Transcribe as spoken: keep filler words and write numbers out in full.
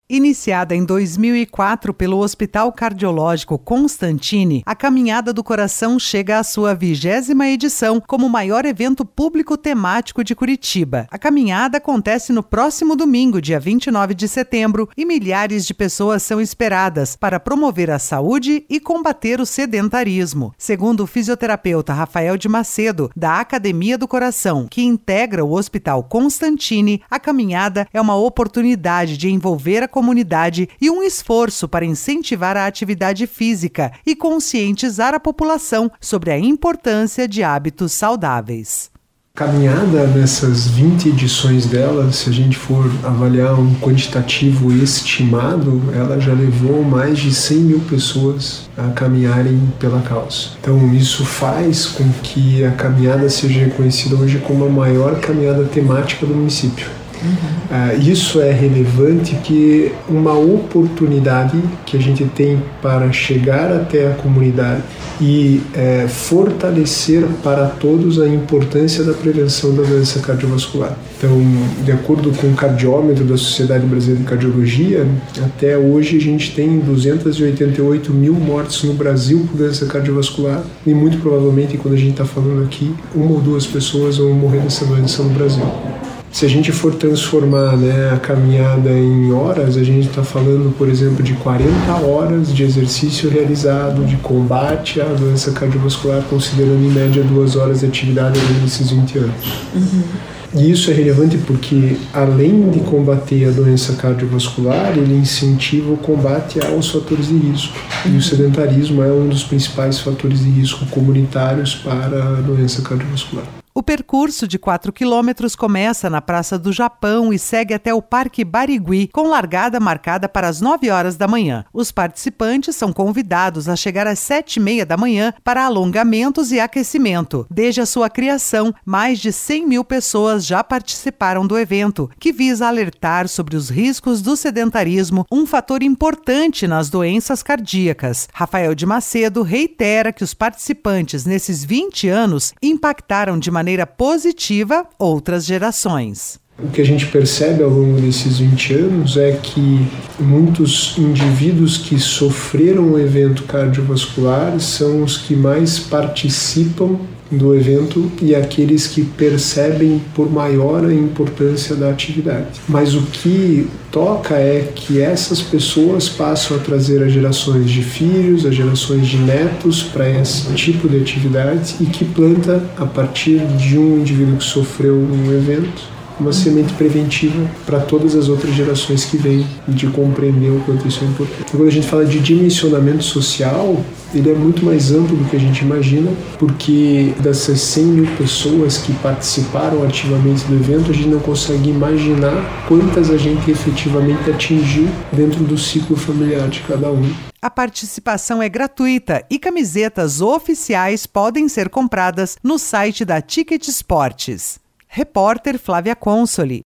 Iniciada em dois mil e quatro pelo Hospital Cardiológico Constantini, a Caminhada do Coração chega à sua vigésima edição como o maior evento público temático de Curitiba. A caminhada acontece no próximo domingo, dia vinte e nove de setembro, e milhares de pessoas são esperadas para promover a saúde e combater o sedentarismo. Segundo o fisioterapeuta Rafael de Macedo, da Academia do Coração, que integra o Hospital Constantini, a caminhada é uma oportunidade de envolver a comunidade e um esforço para incentivar a atividade física e conscientizar a população sobre a importância de hábitos saudáveis. Caminhada, nessas vinte edições dela, se a gente for avaliar um quantitativo estimado, ela já levou mais de cem mil pessoas a caminharem pela causa. Então isso faz com que a caminhada seja reconhecida hoje como a maior caminhada temática do município. Uhum. Uh, isso é relevante porque uma oportunidade que a gente tem para chegar até a comunidade e uh, fortalecer para todos a importância da prevenção da doença cardiovascular. Então, de acordo com o cardiômetro da Sociedade Brasileira de Cardiologia, até hoje a gente tem duzentos e oitenta e oito mil mortes no Brasil por doença cardiovascular e muito provavelmente, quando a gente está falando aqui, uma ou duas pessoas vão morrer dessa doença no Brasil. Se a gente for transformar, né, a caminhada em horas, a gente está falando, por exemplo, de quarenta horas de exercício realizado, de combate à doença cardiovascular, considerando em média duas horas de atividade nesses vinte anos. Uhum. E isso é relevante porque, além de combater a doença cardiovascular, ele incentiva o combate aos fatores de risco. Uhum. E o sedentarismo é um dos principais fatores de risco comunitários para a doença cardiovascular. O percurso de quatro quilômetros começa na Praça do Japão e segue até o Parque Barigui, com largada marcada para as nove horas da manhã. Os participantes são convidados a chegar às sete e meia da manhã para alongamentos e aquecimento. Desde a sua criação, mais de cem mil pessoas já participaram do evento, que visa alertar sobre os riscos do sedentarismo, um fator importante nas doenças cardíacas. Rafael de Macedo reitera que os participantes nesses vinte anos impactaram de maneira maneira positiva outras gerações. O que a gente percebe ao longo desses vinte anos é que muitos indivíduos que sofreram o evento cardiovascular são os que mais participam do evento e aqueles que percebem por maior a importância da atividade. Mas o que toca é que essas pessoas passam a trazer as gerações de filhos, as gerações de netos para esse tipo de atividade e que planta, a partir de um indivíduo que sofreu um evento, uma semente preventiva para todas as outras gerações que vêm, de compreender o quanto isso é importante. Então, quando a gente fala de dimensionamento social, ele é muito mais amplo do que a gente imagina, porque dessas cem mil pessoas que participaram ativamente do evento, a gente não consegue imaginar quantas a gente efetivamente atingiu dentro do ciclo familiar de cada um. A participação é gratuita e camisetas oficiais podem ser compradas no site da Ticket Esportes. Repórter Flávia Consoli.